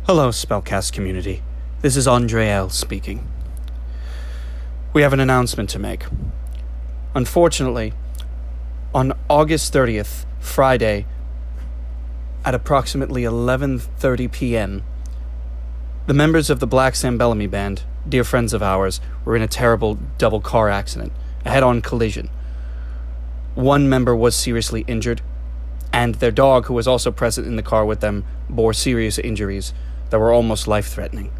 Hello, Spellcast community. This is Andre L. speaking. We have an announcement to make. Unfortunately, on August 30th, Friday, at approximately 11:30 p.m., the members of the Black Sam Bellamy Band, dear friends of ours, were in a terrible double car accident, a head-on collision. One member was seriously injured, and their dog, who was also present in the car with them, bore serious injuries that were almost life-threatening.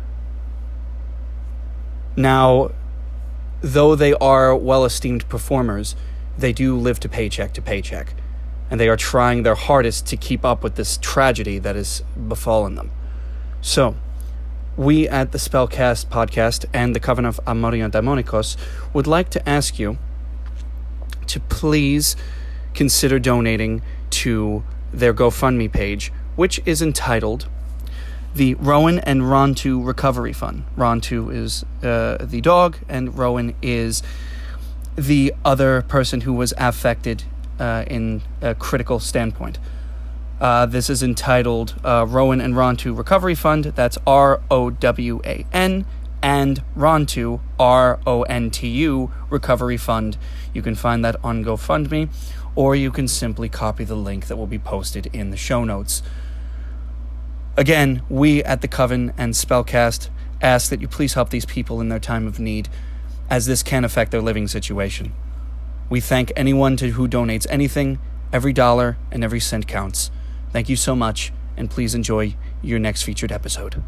Now, though they are well-esteemed performers, they do live to paycheck, and they are trying their hardest to keep up with this tragedy that has befallen them. So, we at the Spellcast podcast and the Coven of Amoria Daimonicos would like to ask you to please consider donating to their GoFundMe page, which is entitled the Rowan and Rontu Recovery Fund. Rontu is the dog, and Rowan is the other person who was affected in a critical standpoint. This is entitled Rowan and Rontu Recovery Fund. That's ROWAN, and Rontu, RONTU Recovery Fund. You can find that on GoFundMe, or you can simply copy the link that will be posted in the show notes. Again, we at the Coven and Spellcast ask that you please help these people in their time of need, as this can affect their living situation. We thank anyone who donates anything. Every dollar and every cent counts. Thank you so much, and please enjoy your next featured episode.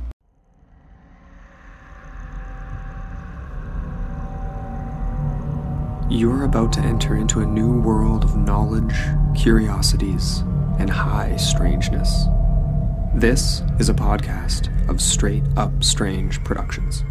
You're about to enter into a new world of knowledge, curiosities, and high strangeness. This is a podcast of Straight Up Strange Productions.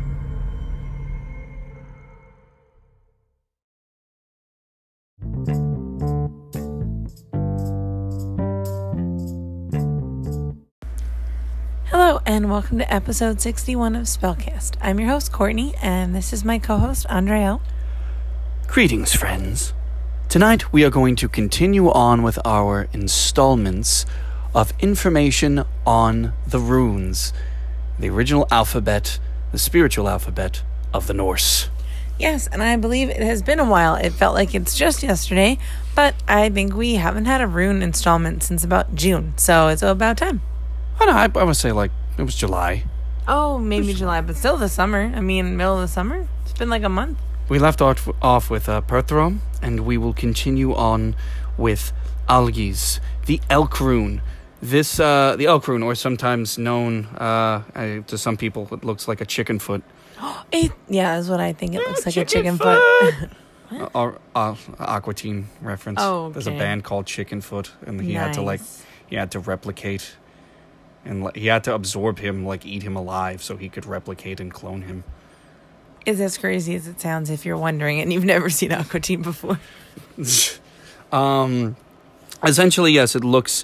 Hello, and welcome to episode 61 of Spellcast. I'm your host, Courtney, and this is my co-host, Andrea. Greetings, friends. Tonight we are going to continue on with our installments of information on the runes, the original alphabet, the spiritual alphabet of the Norse. Yes, and I believe it has been a while. It felt like it's just yesterday, but I think we haven't had a rune installment since about June, so it's about time. I would say, it was July. Oh, maybe July, but still the summer. I mean, middle of the summer. It's been like a month. We left off with Perthro, and we will continue on with Algiz, the Elk Rune. This, the Elk Rune, or sometimes known to some people, it looks like a chicken foot. Yeah, is what I think. It looks like a chicken foot. Aqua Teen reference. Oh, okay. There's a band called Chicken Foot, and he had to replicate, and he had to absorb him, eat him alive, so he could replicate and clone him. Is as crazy as it sounds if you're wondering and you've never seen Aqua Teen before. Essentially, yes, it looks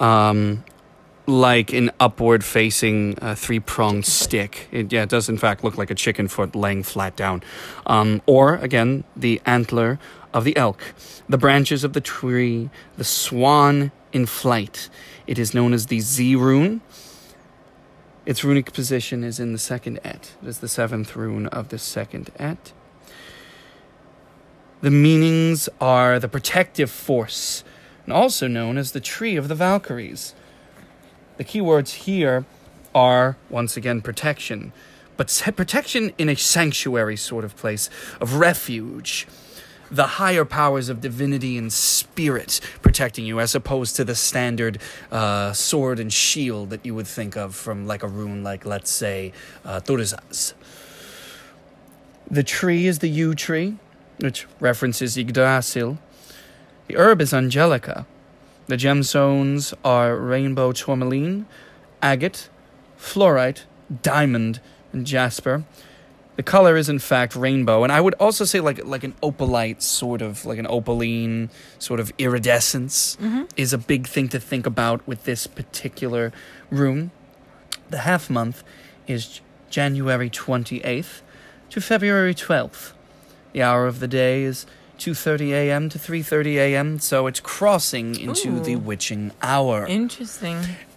like an upward-facing three-pronged stick. It does in fact look like a chicken foot laying flat down. Or, again, the antler of the elk, the branches of the tree, the swan in flight. It is known as the Z rune. Its runic position is in the second et. It is the seventh rune of the second et. The meanings are the protective force, and also known as the tree of the Valkyries. The keywords here are, once again, protection, but protection in a sanctuary sort of place of refuge. The higher powers of divinity and spirit protecting you, as opposed to the standard sword and shield that you would think of from a rune let's say, Thurisaz. The tree is the yew tree, which references Yggdrasil. The herb is Angelica. The gemstones are rainbow tourmaline, agate, fluorite, diamond, and jasper. The color is, in fact, rainbow. And I would also say like an opalite sort of, like an opaline sort of iridescence is a big thing to think about with this particular rune. The half month is January 28th to February 12th. The hour of the day is 2:30 a.m. to 3:30 a.m., so it's crossing into the witching hour. Interesting.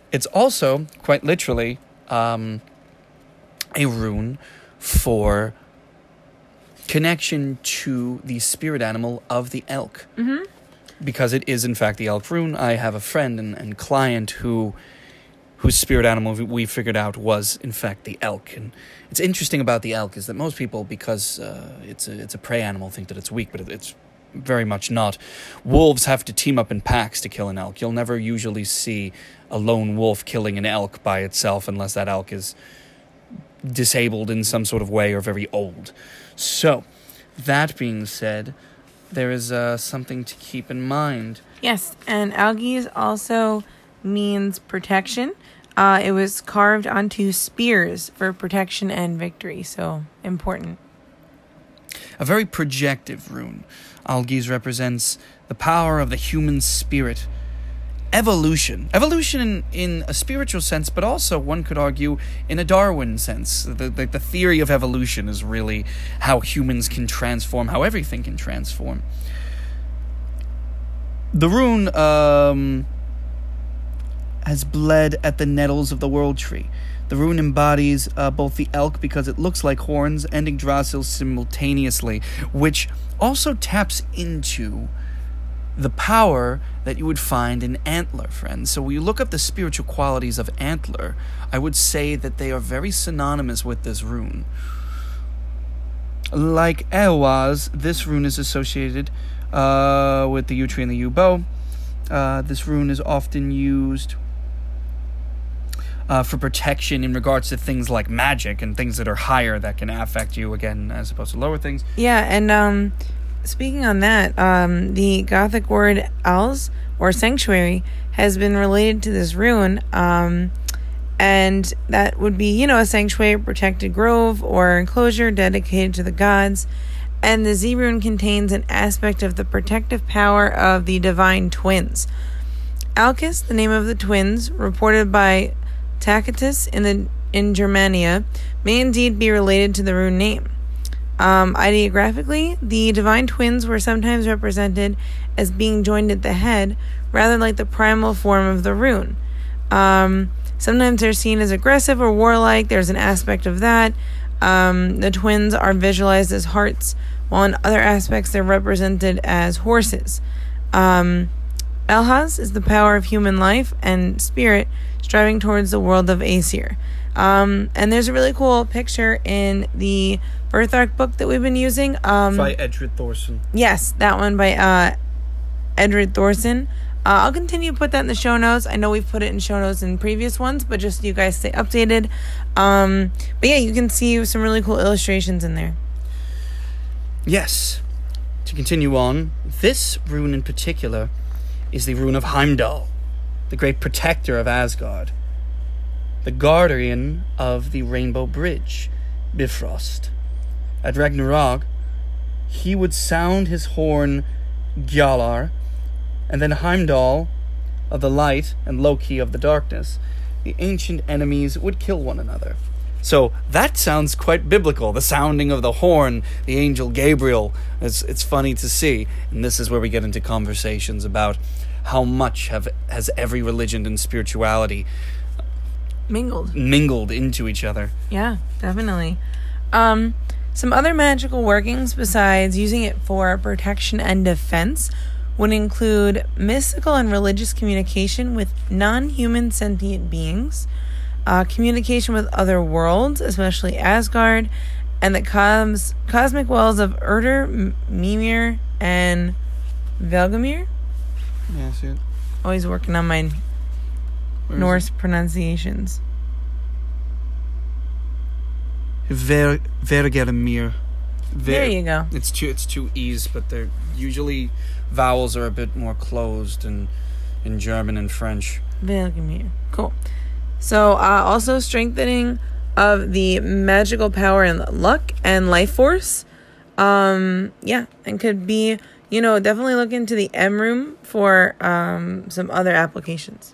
It's also, quite literally, a rune for connection to the spirit animal of the elk. Mm-hmm. Because it is, in fact, the elk rune. I have a friend and client whose spirit animal we figured out was, in fact, the elk. And it's interesting about the elk is that most people, because it's a prey animal, think that it's weak, but it's very much not. Wolves have to team up in packs to kill an elk. You'll never usually see a lone wolf killing an elk by itself unless that elk is disabled in some sort of way or very old. So, that being said, there is something to keep in mind. Yes, and algaes also means protection. It was carved onto spears for protection and victory, so important. A very projective rune. Algaes represents the power of the human spirit. Evolution. Evolution in a spiritual sense, but also, one could argue, in a Darwin sense. The theory of evolution is really how humans can transform, how everything can transform. The rune has bled at the nettles of the world tree. The rune embodies both the elk because it looks like horns and Yggdrasil simultaneously, which also taps into the power that you would find in antler, friends. So when you look up the spiritual qualities of antler, I would say that they are very synonymous with this rune. Like Ehwaz, this rune is associated with the yew tree and the yew bow. This rune is often used for protection in regards to things like magic and things that are higher that can affect you, again, as opposed to lower things. Yeah, and speaking on that, the Gothic word als, or sanctuary, has been related to this rune, and that would be, a sanctuary, protected grove, or enclosure dedicated to the gods. And the Z rune contains an aspect of the protective power of the divine twins. Alkis, the name of the twins, reported by Tacitus in Germania, may indeed be related to the rune name. Ideographically, the divine twins were sometimes represented as being joined at the head, rather like the primal form of the rune. Sometimes they're seen as aggressive or warlike. There's an aspect of that. The twins are visualized as hearts, while in other aspects they're represented as horses. Elhaz is the power of human life and spirit striving towards the world of Aesir. And there's a really cool picture in the Birth Arc book that we've been using. By Edred Thorson. Yes, that one by Edred Thorson. I'll continue to put that in the show notes. I know we've put it in show notes in previous ones, but just so you guys stay updated. But yeah, you can see some really cool illustrations in there. Yes. To continue on, this rune in particular is the rune of Heimdall, the great protector of Asgard, the guardian of the Rainbow Bridge, Bifrost. At Ragnarok, he would sound his horn Gjallar, and then Heimdall of the light and Loki of the darkness, the ancient enemies would kill one another. So that sounds quite biblical, the sounding of the horn, the angel Gabriel. It's funny to see, and this is where we get into conversations about how much has every religion and spirituality mingled into each other. Yeah, definitely. Some other magical workings besides using it for protection and defense would include mystical and religious communication with non-human sentient beings, communication with other worlds, especially Asgard, and the cosmic wells of Urdur, Mimir, and Velgamir. Yeah, I see it. Always working on my Norse pronunciations. Vergelmir. There you go. It's two E's, but they're usually vowels are a bit more closed in German and French. Velgamir. Cool. So, also strengthening of the magical power and luck and life force. Yeah, and could be, definitely look into the M room for some other applications.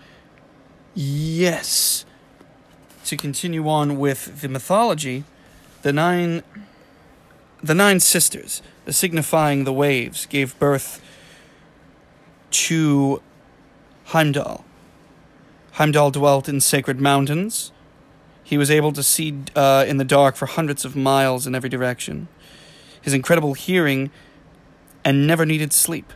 Yes. To continue on with the mythology, the nine sisters, signifying the waves, gave birth to Heimdall. Heimdall dwelt in sacred mountains. He was able to see in the dark for hundreds of miles in every direction. His incredible hearing and never needed sleep.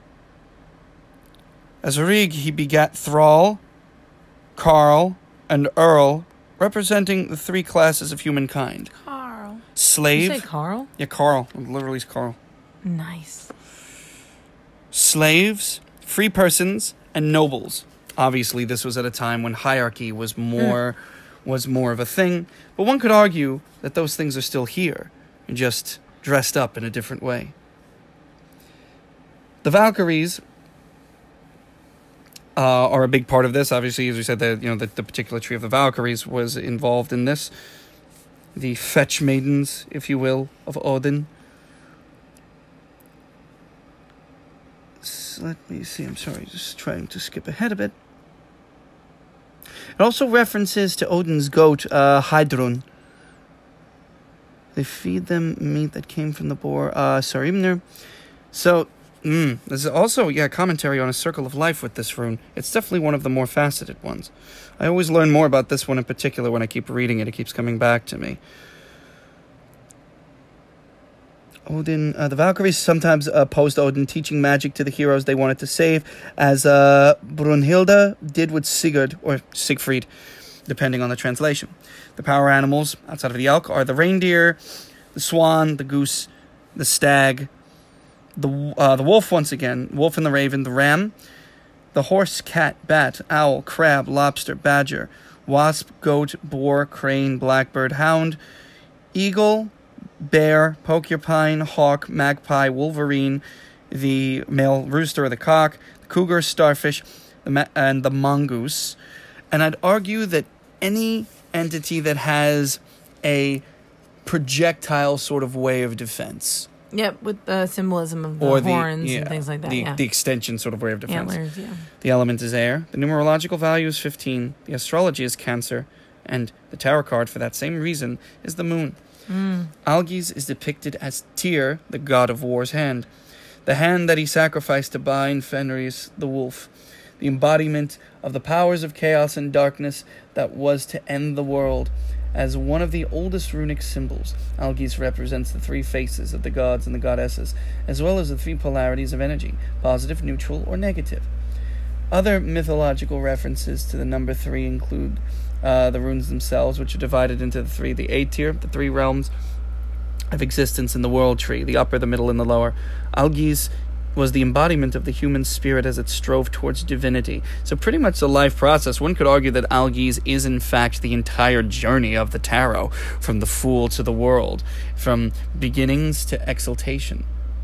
As Rig, he begat Thrall, Carl, and Earl, representing the three classes of humankind. Carl. Slave. Did you say Carl? Yeah, Carl. Literally, it's Carl. Nice. Slaves, free persons, and nobles. Obviously, this was at a time when hierarchy was more of a thing, but one could argue that those things are still here, just dressed up in a different way. The Valkyries are a big part of this. Obviously, as we said, the particular tree of the Valkyries was involved in this. The fetch maidens, if you will, of Odin. So let me see. I'm sorry, just trying to skip ahead a bit. It also references to Odin's goat, Heidrun. They feed them meat that came from the boar, Sarimnir. So, there's also, commentary on a circle of life with this rune. It's definitely one of the more faceted ones. I always learn more about this one in particular when I keep reading it. It keeps coming back to me. Odin, the Valkyries sometimes opposed Odin, teaching magic to the heroes they wanted to save, as Brunhilde did with Sigurd, or Siegfried, depending on the translation. The power animals, outside of the elk, are the reindeer, the swan, the goose, the stag, the wolf once again, wolf and the raven, the ram, the horse, cat, bat, owl, crab, lobster, badger, wasp, goat, boar, crane, blackbird, hound, eagle, bear, porcupine, hawk, magpie, wolverine, the male rooster or the cock, the cougar, starfish, and the mongoose. And I'd argue that any entity that has a projectile sort of way of defense. Yep, with the symbolism of the horns and things like that. The extension sort of way of defense. Antlers, yeah. The element is air. The numerological value is 15. The astrology is Cancer. And the tarot card, for that same reason, is the moon. Algis is depicted as Tyr, the god of war's hand. The hand that he sacrificed to bind Fenris, the wolf. The embodiment of the powers of chaos and darkness that was to end the world. As one of the oldest runic symbols, Algis represents the three faces of the gods and the goddesses, as well as the three polarities of energy, positive, neutral, or negative. Other mythological references to the number 3 include the runes themselves, which are divided into the three, the Aetir, the three realms of existence in the world tree, the upper, the middle, and the lower. Algis was the embodiment of the human spirit as it strove towards divinity. So pretty much the life process. One could argue that Algis is in fact the entire journey of the tarot, from the fool to the world, from beginnings to exaltation.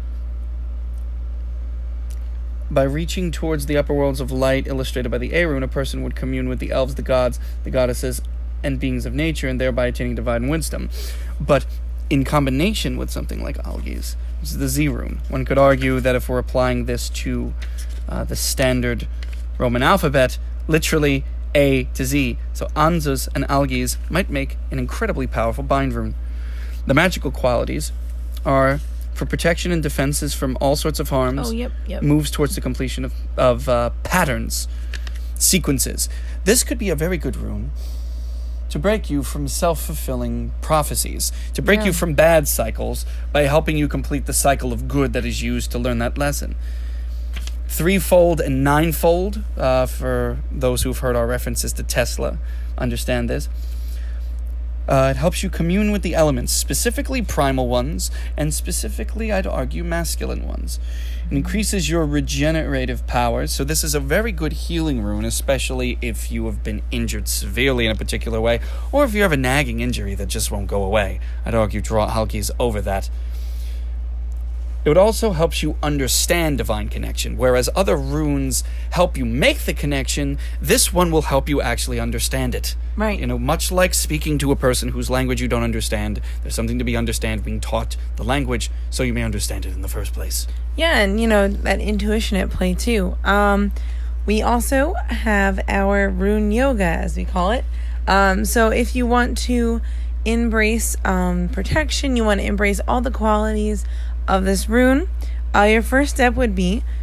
By reaching towards the upper worlds of light, illustrated by the A rune, a person would commune with the elves, the gods, the goddesses, and beings of nature, and thereby attaining divine wisdom. But in combination with something like Algis, which is the Z rune, one could argue that if we're applying this to the standard Roman alphabet, literally A to Z, so Anzus and Algis might make an incredibly powerful bind rune. The magical qualities are for protection and defenses from all sorts of harms. Oh, yep. Moves towards the completion of patterns, sequences. This could be a very good rune to break you from self-fulfilling prophecies, to break you from bad cycles by helping you complete the cycle of good that is used to learn that lesson. Threefold and ninefold, for those who've heard our references to Tesla, understand this. It helps you commune with the elements, specifically primal ones, and specifically, I'd argue, masculine ones. It increases your regenerative powers, so this is a very good healing rune, especially if you have been injured severely in a particular way, or if you have a nagging injury that just won't go away. I'd argue draw Algis over that. It would also help you understand divine connection, whereas other runes help you make the connection, this one will help you actually understand it. Right. You know, much like speaking to a person whose language you don't understand, there's something to be being taught the language so you may understand it in the first place. Yeah, and that intuition at play too. We also have our rune yoga, as we call it. So if you want to embrace protection, you want to embrace all the qualities of this rune, your first step would be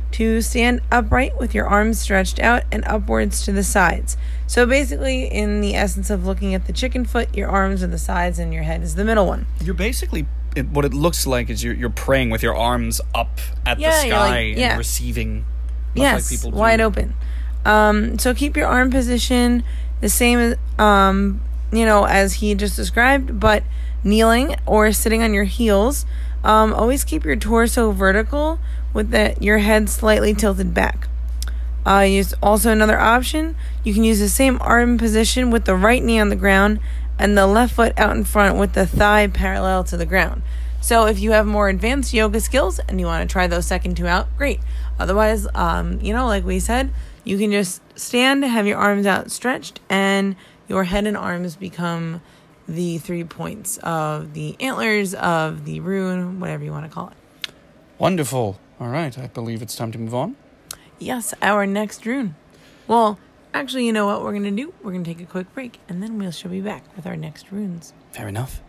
to stand upright with your arms stretched out and upwards to the sides. So basically, in the essence of looking at the chicken foot, your arms are the sides and your head is the middle one. You're basically, what it looks like is you're praying with your arms up at the sky and receiving. Yes, like people do. Wide open. So keep your arm position the same as, as he just described, but kneeling or sitting on your heels. Always keep your torso vertical with your head slightly tilted back. Use also another option. You can use the same arm position with the right knee on the ground and the left foot out in front with the thigh parallel to the ground. So if you have more advanced yoga skills and you want to try those second two out, great. Otherwise, like we said, you can just stand, have your arms outstretched, and your head and arms become the 3 points of the antlers of the rune, whatever you want to call it. Wonderful. All right, I believe it's time to move on. Yes, our next rune. Well, actually, you know what we're going to do? We're going to take a quick break, and then we shall be back with our next runes. Fair enough.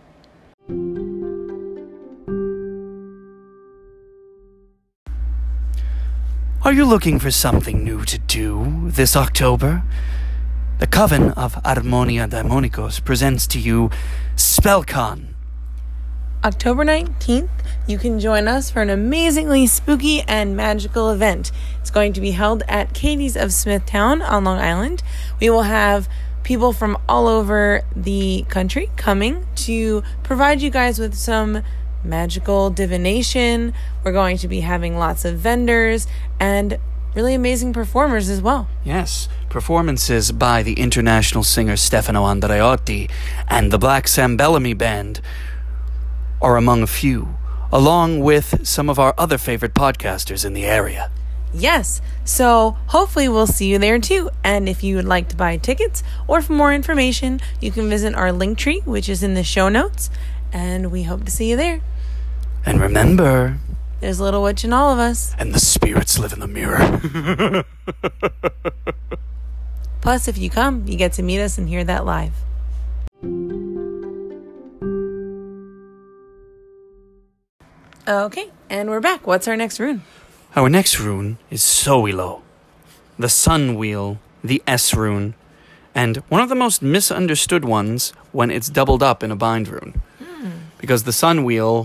Are you looking for something new to do this October? The Coven of Harmonia Daimonicos presents to you SpellCon. October 19th, you can join us for an amazingly spooky and magical event. It's going to be held at Katie's of Smithtown on Long Island. We will have people from all over the country coming to provide you guys with some magical divination. We're going to be having lots of vendors and really amazing performers as well. Yes, performances by the international singer Stefano Andreotti and the Black Sam Bellamy Band are among a few, along with some of our other favorite podcasters in the area. Yes, so hopefully we'll see you there too. And if you would like to buy tickets or for more information, you can visit our link tree, which is in the show notes, and we hope to see you there. And remember, there's a little witch in all of us. And the spirits live in the mirror. Plus, if you come, you get to meet us and hear that live. Okay, and we're back. What's our next rune? Our next rune is Soilo, the sun wheel, the S rune, and one of the most misunderstood ones when it's doubled up in a bind rune. Because the sun wheel...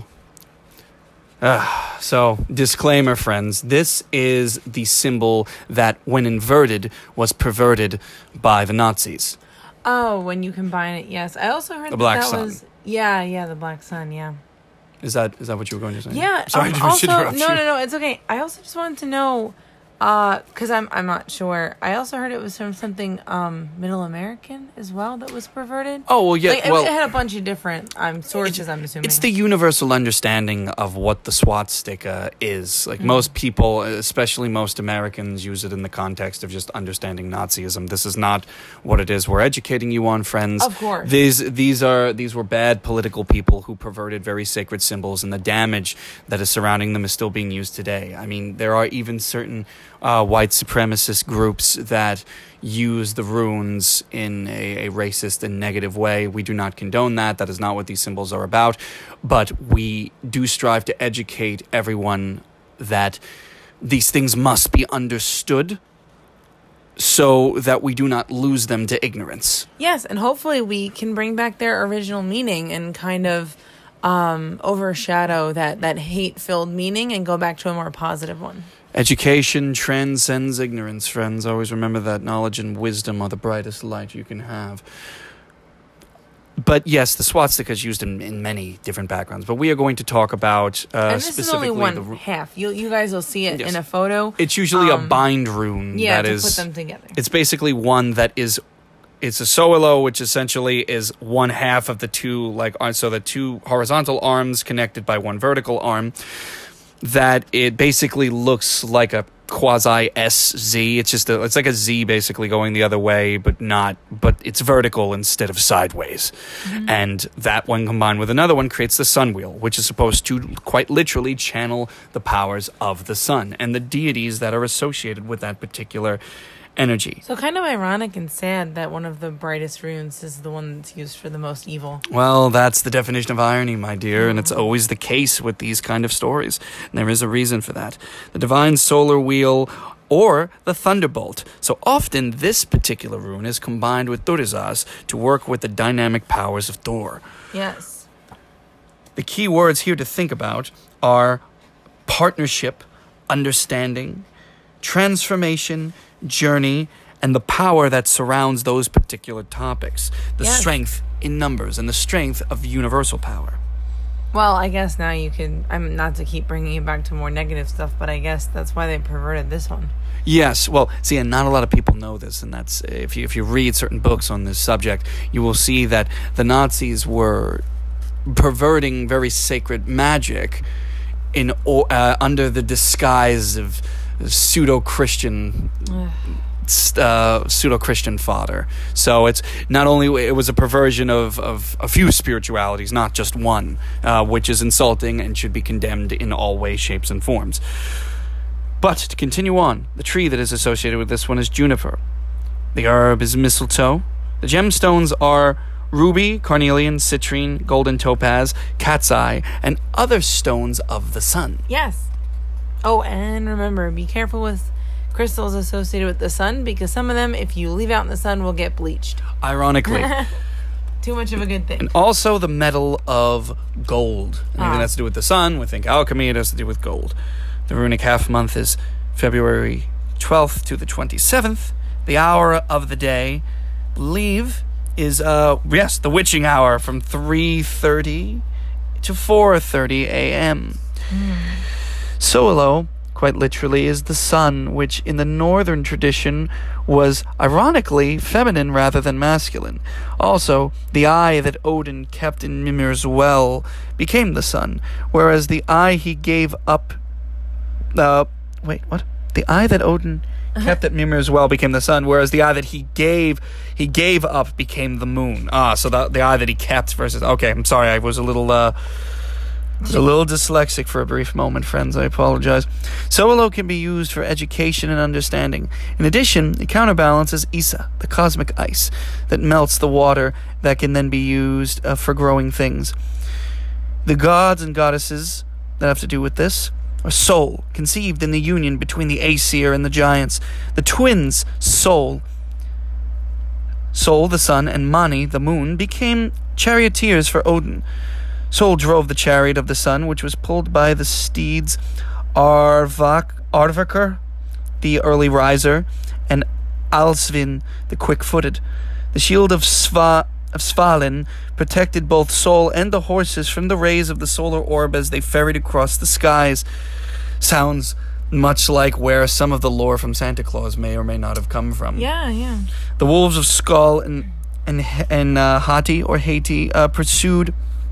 So, disclaimer, friends, this is the symbol that, when inverted, was perverted by the Nazis. Oh, when you combine it, yes. I also heard the black that sun. Was... Yeah, the black sun, yeah. Is that what you were going to say? Yeah. Sorry to also, interrupt you. No, it's okay. I also just wanted to know, because I'm not sure. I also heard it was from something Middle American as well that was perverted. Oh, well, yeah. It had a bunch of different sources, I'm assuming. It's the universal understanding of what the swastika is. Like, most people, especially most Americans, use it in the context of just understanding Nazism. This is not what it is we're educating you on, friends. Of course. These were bad political people who perverted very sacred symbols, and the damage that is surrounding them is still being used today. I mean, there are even certain white supremacist groups that use the runes in a racist and negative way. We do not condone that. That is not what these symbols are about. But we do strive to educate everyone that these things must be understood so that we do not lose them to ignorance. Yes, and hopefully we can bring back their original meaning and kind of overshadow that hate-filled meaning and go back to a more positive one. Education transcends ignorance, friends. Always remember that knowledge and wisdom are the brightest light you can have. But yes, the swastika is used in many different backgrounds. But we are going to talk about and this specifically is only one half. You guys will see it in a photo. It's usually a bind rune. Yeah, that to is, put them together. It's basically one that is... It's a soilo, which essentially is one half of the two, so the two horizontal arms connected by one vertical arm. That it basically looks like a quasi SZ. It's like a Z basically going the other way, but it's vertical instead of sideways. Mm-hmm. And that one combined with another one creates the sun wheel, which is supposed to quite literally channel the powers of the sun and the deities that are associated with that particular energy. So kind of ironic and sad that one of the brightest runes is the one that's used for the most evil. Well, that's the definition of irony, my dear, and it's always the case with these kind of stories. And there is a reason for that. The divine solar wheel or the thunderbolt. So often this particular rune is combined with Durzaz to work with the dynamic powers of Thor. Yes. The key words here to think about are partnership, understanding, transformation, journey, and the power that surrounds those particular topics. The strength in numbers and the strength of universal power. Well, I guess now you can, I'm not to keep bringing it back to more negative stuff, but I guess that's why they perverted this one. Yes, well, see, and not a lot of people know this, and that's, if you read certain books on this subject, you will see that the Nazis were perverting very sacred magic in under the disguise of pseudo-Christian fodder. So it's not only, it was a perversion of a few spiritualities, not just one, which is insulting and should be condemned in all ways, shapes, and forms. But to continue on, the tree that is associated with this one is juniper. The herb is mistletoe. The gemstones are ruby, carnelian, citrine, golden topaz, cat's eye, and other stones of the sun. Yes. Oh, and remember, be careful with crystals associated with the sun, because some of them, if you leave out in the sun, will get bleached. Ironically. Too much of a good thing. And also the metal of gold. Anything that's to do with the sun, we think alchemy, it has to do with gold. The runic half month is February 12th to the 27th. The hour of the day, believe, is, the witching hour from 3:30 to 4:30 a.m. Solo, quite literally, is the sun, which in the northern tradition was ironically feminine rather than masculine. Also, the eye that Odin kept in Mimir's well became the sun, whereas the eye he gave up... The eye that Odin kept at Mimir's well became the sun, whereas the eye that he gave up became the moon. So the eye that he kept versus... Okay, I'm sorry, I was a little dyslexic for a brief moment, friends. I apologize. Solo can be used for education and understanding. In addition, it counterbalances Isa, the cosmic ice that melts the water that can then be used for growing things. The gods and goddesses that have to do with this are Sol, conceived in the union between the Aesir and the giants. The twins, Sol, the sun, and Mani, the moon, became charioteers for Odin. Sol drove the chariot of the sun, which was pulled by the steeds Arvakr, the early riser, and Alsvin, the quick-footed. The shield of Svalin protected both Sol and the horses from the rays of the solar orb as they ferried across the skies. Sounds much like where some of the lore from Santa Claus may or may not have come from. Yeah. The wolves of Skull and Hati or Haiti pursued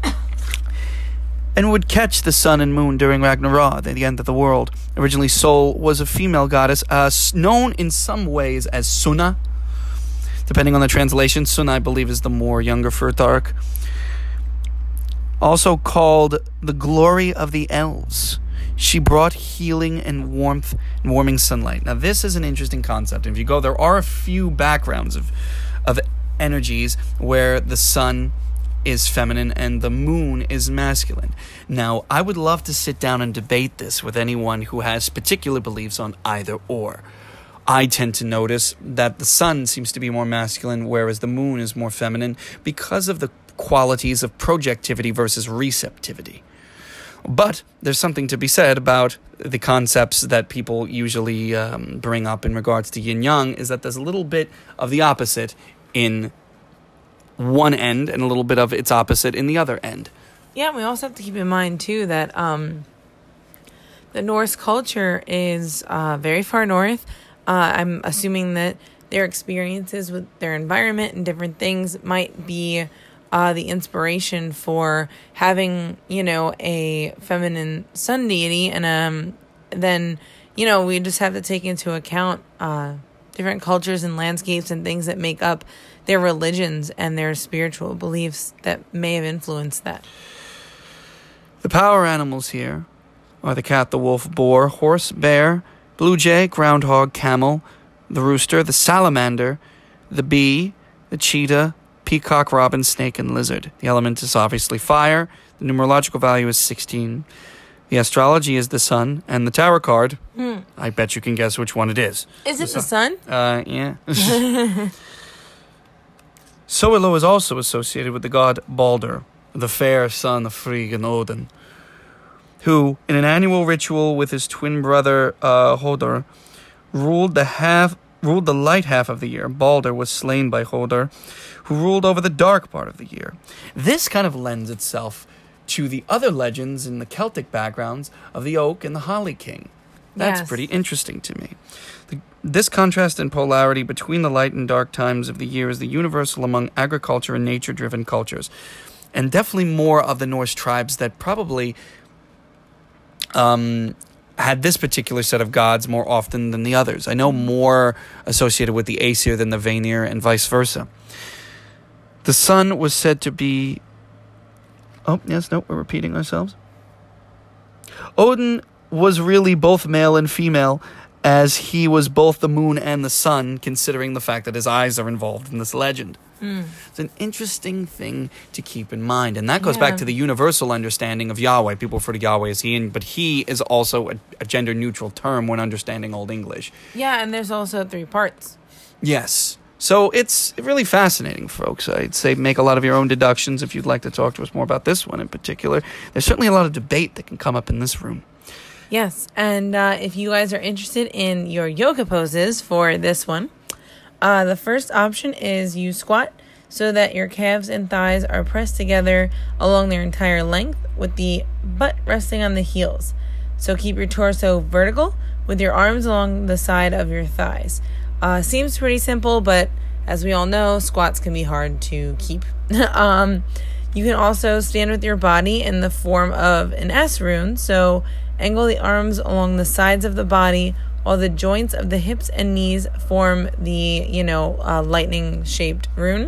and would catch the sun and moon during Ragnarok, the end of the world. Originally, Sol was a female goddess, known in some ways as Sunna. Depending on the translation, Sunna, I believe, is the more younger Futhark. Also called the glory of the elves. She brought healing and warmth and warming sunlight. Now, this is an interesting concept. If you go, there are a few backgrounds of energies where the sun is feminine and the moon is masculine. Now, I would love to sit down and debate this with anyone who has particular beliefs on either or. I tend to notice that the sun seems to be more masculine, whereas the moon is more feminine because of the qualities of projectivity versus receptivity. But there's something to be said about the concepts that people usually bring up in regards to yin-yang, is that there's a little bit of the opposite in one end and a little bit of its opposite in the other end. Yeah, we also have to keep in mind, too, that the Norse culture is very far north. I'm assuming that their experiences with their environment and different things might be the inspiration for having, a feminine sun deity. And then, we just have to take into account different cultures and landscapes and things that make up their religions and their spiritual beliefs that may have influenced that. The power animals here are the cat, the wolf, boar, horse, bear, blue jay, groundhog, camel, the rooster, the salamander, the bee, the cheetah, peacock, robin, snake, and lizard. The element is obviously fire. The numerological value is 16. The astrology is the sun, and the tarot card, I bet you can guess which one it is. Is it the sun? Yeah. Soilo is also associated with the god Balder, the fair son of Frigg and Odin, who, in an annual ritual with his twin brother Hodor, ruled the light half of the year. Balder was slain by Hodor, who ruled over the dark part of the year. This kind of lends itself to the other legends in the Celtic backgrounds of the Oak and the Holly King. That's pretty interesting to me. This contrast in polarity between the light and dark times of the year is the universal among agriculture and nature-driven cultures, and definitely more of the Norse tribes that probably had this particular set of gods more often than the others. I know more associated with the Aesir than the Vanir, and vice versa. The sun was said to be... Oh, yes, no, we're repeating ourselves. Odin was really both male and female, as he was both the moon and the sun, considering the fact that his eyes are involved in this legend. It's an interesting thing to keep in mind, and that goes back to the universal understanding of Yahweh. People refer to Yahweh as he, but he is also a gender-neutral term when understanding Old English. Yeah, and there's also 3 parts. Yes. So it's really fascinating, folks. I'd say make a lot of your own deductions if you'd like to talk to us more about this one in particular. There's certainly a lot of debate that can come up in this room. Yes, and if you guys are interested in your yoga poses for this one, the first option is you squat so that your calves and thighs are pressed together along their entire length with the butt resting on the heels. So keep your torso vertical with your arms along the side of your thighs. Seems pretty simple, but as we all know, squats can be hard to keep. You can also stand with your body in the form of an S rune, so angle the arms along the sides of the body while the joints of the hips and knees form the, lightning-shaped rune.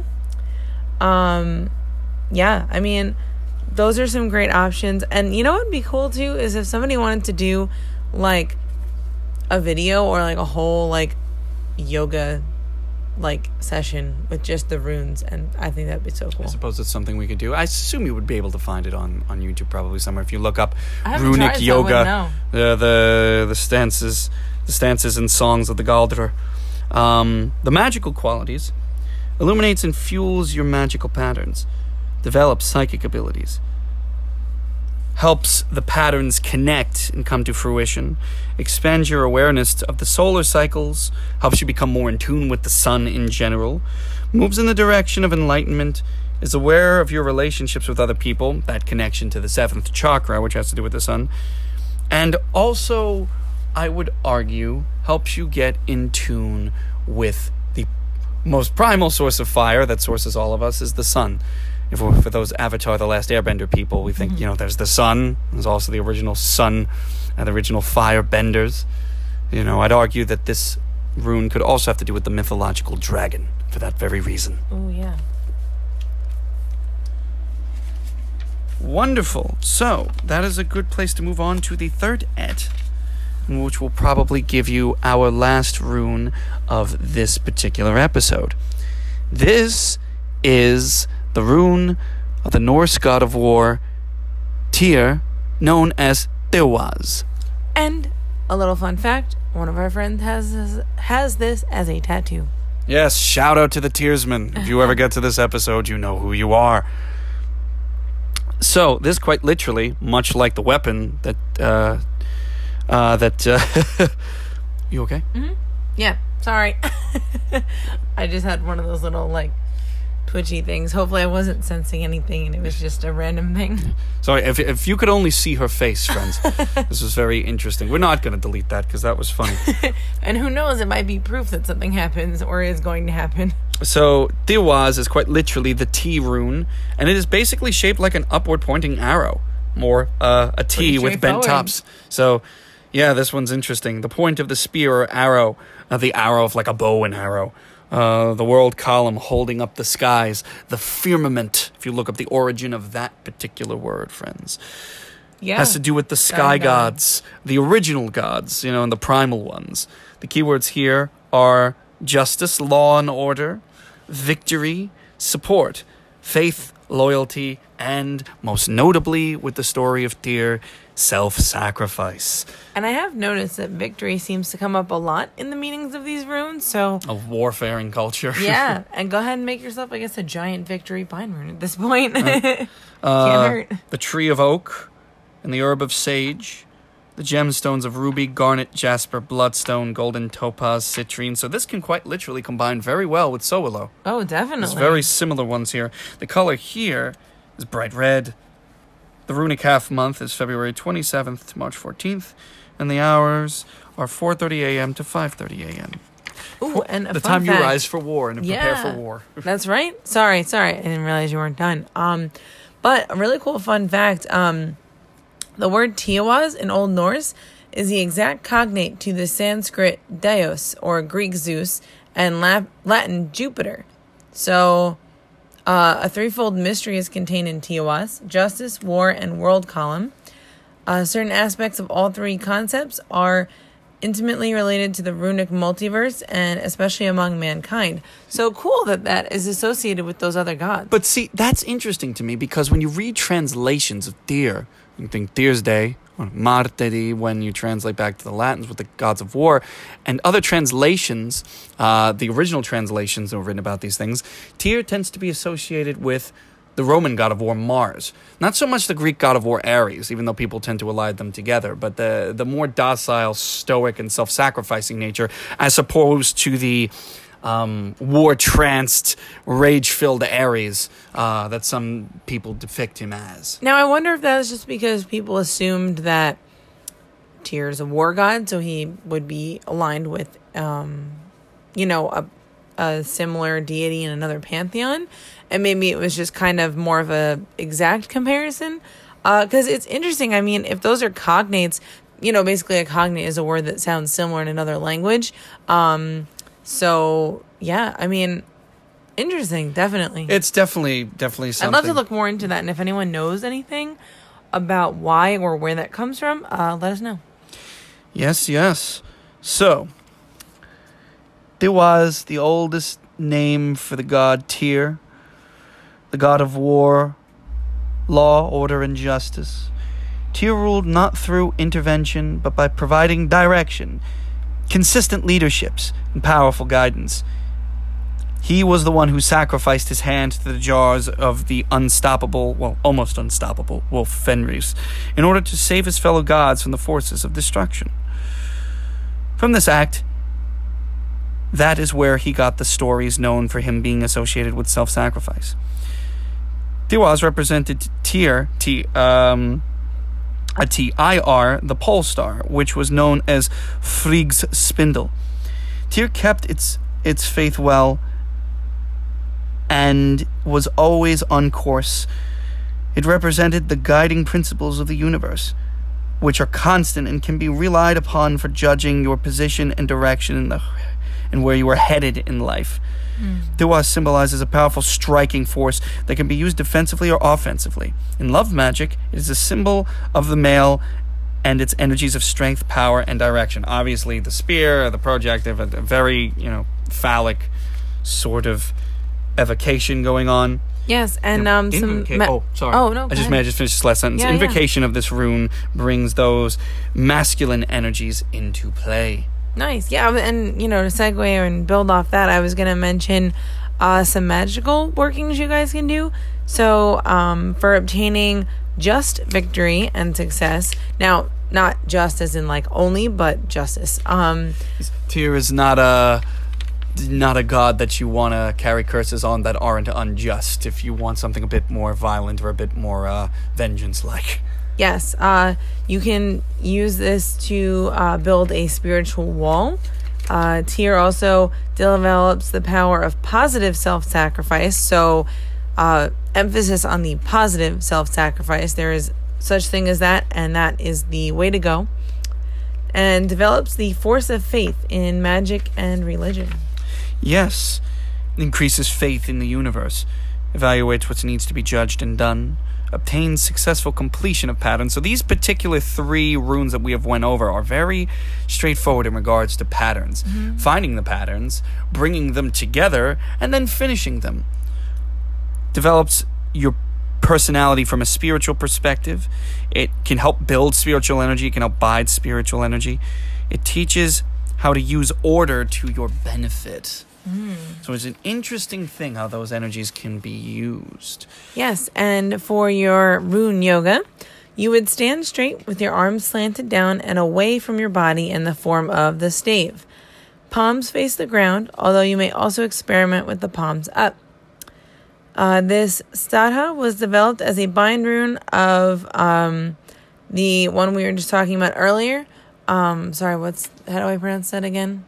Yeah, I mean, those are some great options. And you know what would be cool, too, is if somebody wanted to do, like, a video or, like, a whole, like, yoga, like, session with just the runes, and I think that'd be so cool. I suppose it's something we could do. I assume you would be able to find it on YouTube probably somewhere if you look up runic tried, yoga, the stances and songs of the Galdr. The magical qualities illuminates and fuels your magical patterns, develops psychic abilities, helps the patterns connect and come to fruition, expands your awareness of the solar cycles, helps you become more in tune with the sun in general, moves in the direction of enlightenment, is aware of your relationships with other people, that connection to the 7th chakra, which has to do with the sun, and also, I would argue, helps you get in tune with the most primal source of fire that sources all of us is the sun. If we're, for those Avatar The Last Airbender people, we think, there's the sun. There's also the original sun and the original fire benders. I'd argue that this rune could also have to do with the mythological dragon for that very reason. Oh, yeah. Wonderful. So, that is a good place to move on to the third et, which will probably give you our last rune of this particular episode. This is the rune of the Norse god of war, Tyr, known as Thirwaz. And a little fun fact, one of our friends has this as a tattoo. Yes, shout out to the Tyrsman. If you ever get to this episode, you know who you are. So, this quite literally, much like the weapon that you okay? Mm-hmm. Yeah, sorry. I just had one of those little, twitchy things. Hopefully I wasn't sensing anything and it was just a random thing. Sorry, if you could only see her face, friends. This was very interesting. We're not going to delete that because that was funny. And who knows, it might be proof that something happens or is going to happen. So, Thirwaz is quite literally the T rune, and it is basically shaped like an upward pointing arrow, or a T with bent tops. So, yeah, this one's interesting. The point of the spear or arrow, the arrow of like a bow and arrow. The world column holding up the skies, the firmament, if you look up the origin of that particular word, friends. Yeah. Has to do with the sky gods, the original gods, and the primal ones. The keywords here are justice, law and order, victory, support, faith, loyalty, and most notably with the story of Tyr, self-sacrifice. And I have noticed that victory seems to come up a lot in the meanings of these runes, so... Of warfaring culture. Yeah, and go ahead and make yourself, I guess, a giant victory pine rune at this point. Can't hurt. The tree of oak and the herb of sage, the gemstones of ruby, garnet, jasper, bloodstone, golden topaz, citrine. So this can quite literally combine very well with Sowilo. Oh, definitely. There's very similar ones here. The color here is bright red. The runic half month is February 27th to March 14th. And the hours are 4:30 a.m. to 5:30 a.m. Ooh, and a the fun time fact. you rise for war and prepare for war. That's right. Sorry. I didn't realize you weren't done. But a really cool fun fact. The word Tiawas in Old Norse is the exact cognate to the Sanskrit Deus, or Greek Zeus, and Latin Jupiter. So, a threefold mystery is contained in Tiawas: justice, war, and world column. Certain aspects of all three concepts are intimately related to the runic multiverse, and especially among mankind. So cool that is associated with those other gods. But see, that's interesting to me, because when you read translations of Tyr, you think Tyr's Day, or Martedi, when you translate back to the Latins with the gods of war, and other translations, the original translations that were written about these things, Tyr tends to be associated with the Roman god of war, Mars. Not so much the Greek god of war, Ares, even though people tend to ally them together, but the more docile, stoic, and self-sacrificing nature, as opposed to the war-tranced, rage-filled Ares that some people depict him as. Now, I wonder if that was just because people assumed that Tyr is a war god, so he would be aligned with, a similar deity in another pantheon, and maybe it was just kind of more of a exact comparison. Because it's interesting. I mean, if those are cognates, basically a cognate is a word that sounds similar in another language. So, yeah, I mean, interesting, definitely. It's definitely something. I'd love to look more into that, and if anyone knows anything about why or where that comes from, let us know. Yes. So, there was the oldest name for the god Tyr, the god of war, law, order, and justice. Tyr ruled not through intervention, but by providing direction, consistent leaderships, and powerful guidance. He was the one who sacrificed his hand to the jaws of the almost unstoppable wolf Fenris, in order to save his fellow gods from the forces of destruction. From this act, that is where he got the stories known for him being associated with self-sacrifice. Tiwaz represented Tyr, a T-I-R, the pole star, which was known as Frigg's spindle. Tyr kept its faith well and was always on course. It represented the guiding principles of the universe, which are constant and can be relied upon for judging your position and direction and where you are headed in life. Tiwaz symbolizes a powerful striking force that can be used defensively or offensively. In love magic, it is a symbol of the male and its energies of strength, power, and direction. Obviously, the spear, the projective, a very, phallic sort of evocation going on. Yes, and sorry. Oh, no, May I just finish this last sentence? Yeah, Invocation of this rune brings those masculine energies into play. Nice. Yeah, and, to segue and build off that, I was going to mention some magical workings you guys can do. So, for obtaining just victory and success, now, not just as in, only, but justice. Tyr is not a god that you want to carry curses on that aren't unjust, if you want something a bit more violent or a bit more vengeance-like. Yes, you can use this to build a spiritual wall. Tyr also develops the power of positive self-sacrifice, so emphasis on the positive self-sacrifice. There is such thing as that, and that is the way to go. And develops the force of faith in magic and religion. Yes, increases faith in the universe. evaluates what needs to be judged and done, obtains successful completion of patterns. So these particular 3 runes that we have went over are very straightforward in regards to patterns. Finding the patterns, bringing them together, and then finishing them. Develops your personality from a spiritual perspective. It can help build spiritual energy. It can help bide spiritual energy. It teaches how to use order to your benefit. So it's an interesting thing how those energies can be used. Yes, and for your rune yoga, you would stand straight with your arms slanted down and away from your body in the form of the stave. Palms face the ground, although you may also experiment with the palms up. This Stadha was developed as a bind rune of the one we were just talking about earlier. How do I pronounce that again?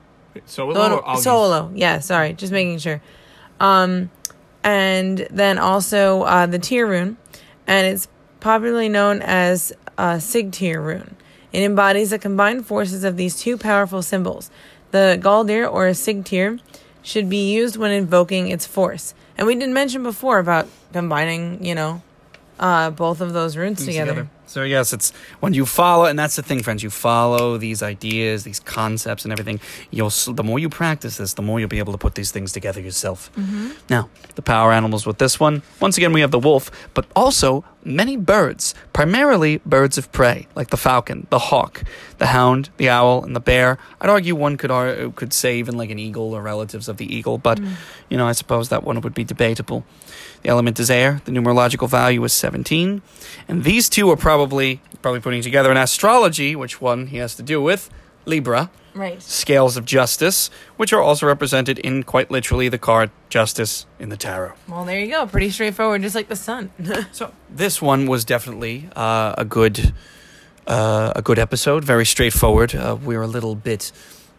Solo. Yeah, sorry. Just making sure. And then also the Tyr rune. And it's popularly known as Sigtyr rune. It embodies the combined forces of these 2 powerful symbols. The Galdir or Sigtyr should be used when invoking its force. And we did mention before about combining, both of those runes together. So yes, it's when you follow, and that's the thing, friends, you follow these ideas, these concepts and everything, the more you practice this, the more you'll be able to put these things together yourself. Now, the power animals with this one, once again, we have the wolf, but also many birds, primarily birds of prey, like the falcon, the hawk, the hound, the owl, and the bear. I'd argue one could say even like an eagle or relatives of the eagle, but, I suppose that one would be debatable. The element is air. The numerological value is 17. And these 2 are probably putting together an astrology, which one he has to do with, Libra. Right. Scales of justice, which are also represented in, quite literally, the card Justice in the tarot. Well, there you go. Pretty straightforward, just like the sun. So this one was definitely a good episode. Very straightforward. We were a little bit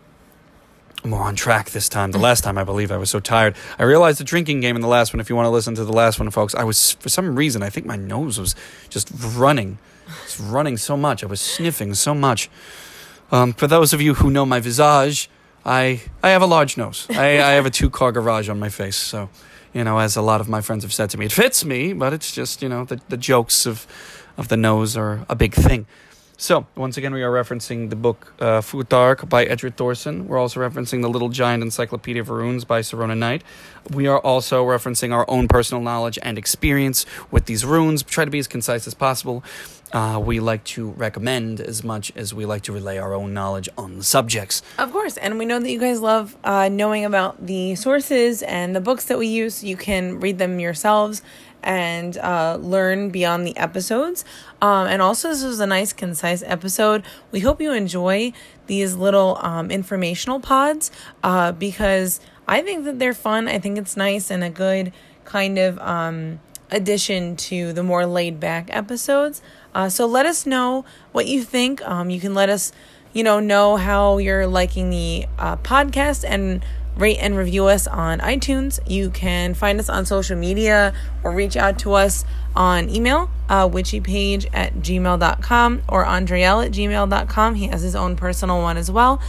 more on track this time. The last time, I believe, I was so tired. I realized the drinking game in the last one, if you want to listen to the last one, folks, I was, for some reason, I think my nose was just running. It's running so much. I was sniffing so much. For those of you who know my visage, I have a large nose. I have a 2-car garage on my face. So, as a lot of my friends have said to me, it fits me, but it's just, the jokes of the nose are a big thing. So, once again, we are referencing the book Futhark by Edred Thorson. We're also referencing the Little Giant Encyclopedia of Runes by Sirona Knight. We are also referencing our own personal knowledge and experience with these runes. Try to be as concise as possible. We like to recommend as much as we like to relay our own knowledge on the subjects. Of course, and we know that you guys love knowing about the sources and the books that we use. You can read them yourselves and learn beyond the episodes. And also, this was a nice, concise episode. We hope you enjoy these little informational pods because I think that they're fun. I think it's nice and a good kind of addition to the more laid-back episodes. So let us know what you think. You can let us, know how you're liking the podcast and rate and review us on iTunes. You can find us on social media or reach out to us on email, witchypage@gmail.com or andriel@gmail.com. He has his own personal one as well.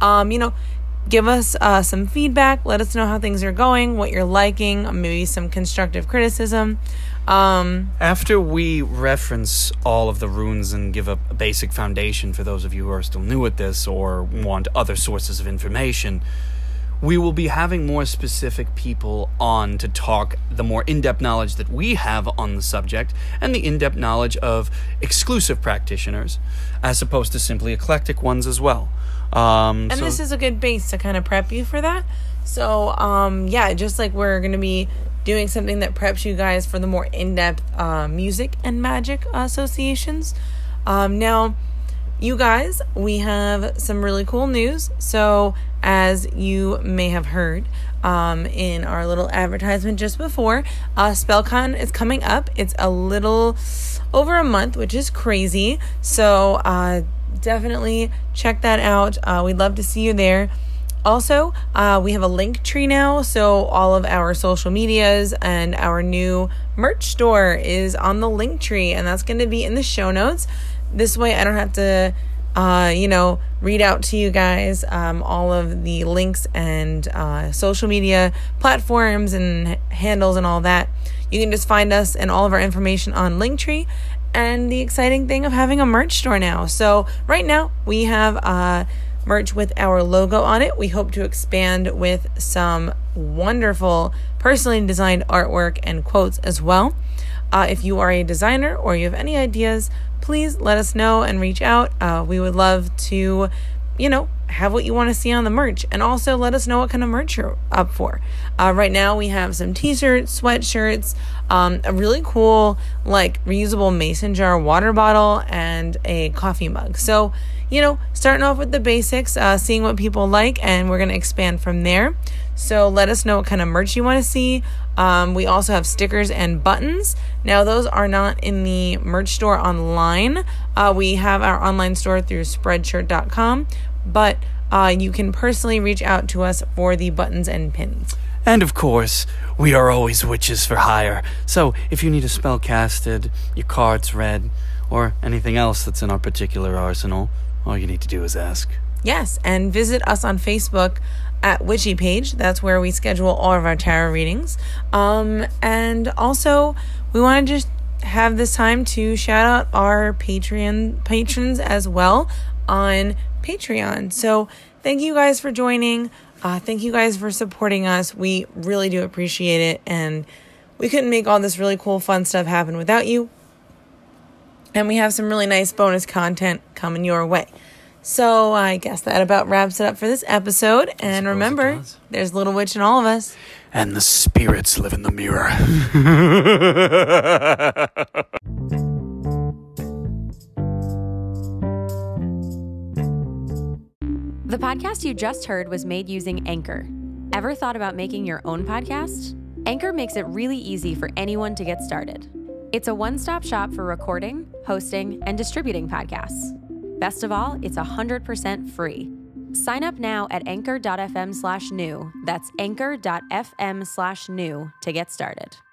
Give us some feedback. Let us know how things are going, what you're liking, maybe some constructive criticism. After we reference all of the runes and give a basic foundation for those of you who are still new at this or want other sources of information, we will be having more specific people on to talk the more in-depth knowledge that we have on the subject and the in-depth knowledge of exclusive practitioners as opposed to simply eclectic ones as well. This is a good base to kind of prep you for that. So, just like we're going to be doing something that preps you guys for the more in-depth music and magic associations. Now, you guys, we have some really cool news. So, as you may have heard in our little advertisement just before, SpellCon is coming up. It's a little over a month, which is crazy. So, definitely check that out. We'd love to see you there. Also, we have a link tree now, so all of our social medias and our new merch store is on the link tree, and that's going to be in the show notes. This way I don't have to read out to you guys all of the links and social media platforms and handles and all that. You can just find us and all of our information on Linktree. And the exciting thing of having a merch store now. So right now we have merch with our logo on it. We hope to expand with some wonderful personally designed artwork and quotes as well. If you are a designer or you have any ideas, please let us know and reach out. We would love to, have what you want to see on the merch. And also let us know what kind of merch you're up for. Right now we have some t-shirts, sweatshirts, a really cool reusable mason jar water bottle, and a coffee mug. So, starting off with the basics, seeing what people like, and we're going to expand from there. So let us know what kind of merch you want to see. We also have stickers and buttons. Now, those are not in the merch store online. We have our online store through Spreadshirt.com, but you can personally reach out to us for the buttons and pins. And of course, we are always witches for hire. So if you need a spell casted, your cards read, or anything else that's in our particular arsenal, all you need to do is ask. Yes, and visit us on Facebook at Witchy Page. That's where we schedule all of our tarot readings. And also, we want to just have this time to shout out our patrons as well on Patreon. So thank you guys for joining. Thank you guys for supporting us. We really do appreciate it. And we couldn't make all this really cool, fun stuff happen without you. And we have some really nice bonus content coming your way. So I guess that about wraps it up for this episode. And remember, there's a little witch in all of us. And the spirits live in the mirror. The podcast you just heard was made using Anchor. Ever thought about making your own podcast? Anchor makes it really easy for anyone to get started. It's a one-stop shop for recording, hosting, and distributing podcasts. Best of all, it's 100% free. Sign up now at anchor.fm/new. That's anchor.fm/new to get started.